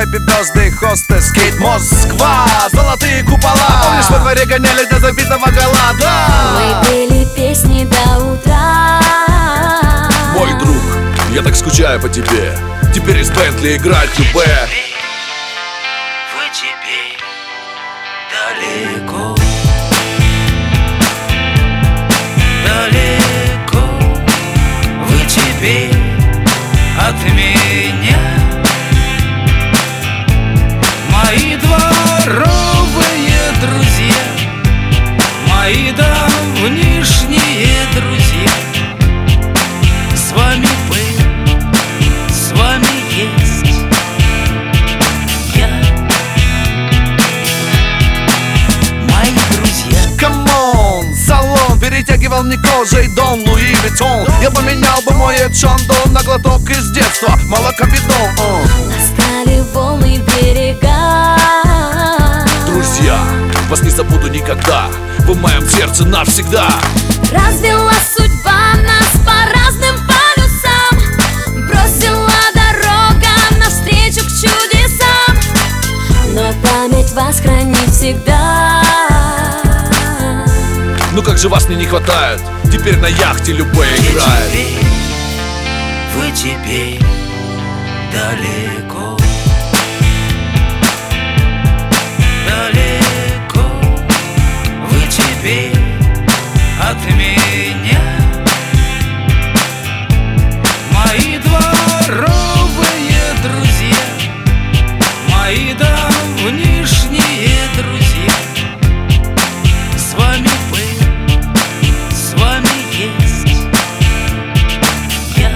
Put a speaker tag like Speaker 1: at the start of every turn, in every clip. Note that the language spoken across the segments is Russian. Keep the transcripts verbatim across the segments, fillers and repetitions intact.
Speaker 1: Happy birthday, hostess, Кейт Москва. Золотые купола, помнишь, во дворе гоняли до забитого гола, да?
Speaker 2: Мы пели песни до утра.
Speaker 3: Мой друг, я так скучаю по тебе. Теперь из Бентли играть любэ.
Speaker 4: Вы теперь далеко, далеко. Вы теперь от меня. Мои дворовые друзья, мои давнишние друзья. С вами был, с вами есть я. Мои друзья.
Speaker 1: Камон, салон перетягивал мне кожей Дон Луи Виттон. Я поменял бы мой Эдшондо на глоток из детства, молокобидон.
Speaker 2: Настали волны берега.
Speaker 3: Друзья, вас не забуду никогда. Вы в моем сердце навсегда.
Speaker 2: Развела судьба нас по разным полюсам. Бросила дорога навстречу к чудесам. Но память вас хранит всегда.
Speaker 3: Ну как же вас мне не хватает. Теперь на яхте любэ играет.
Speaker 4: Вы теперь далеко, далеко. Вы теперь от меня. Мои дворовые друзья, мои давнишние друзья. С вами был, с вами есть я.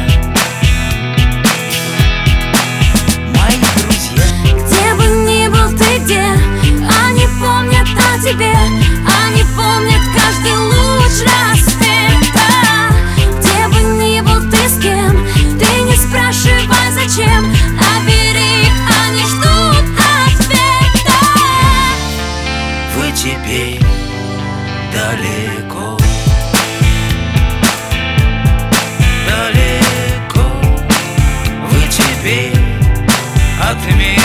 Speaker 4: Мои друзья.
Speaker 2: Где бы ни был ты, где, они помнят о тебе. Они помнят каждый луч рассвета. Где бы ни был ты, с кем, ты не спрашивай зачем, а бери их, они ждут ответа.
Speaker 4: Вы теперь далеко, далеко. Вы теперь от меня.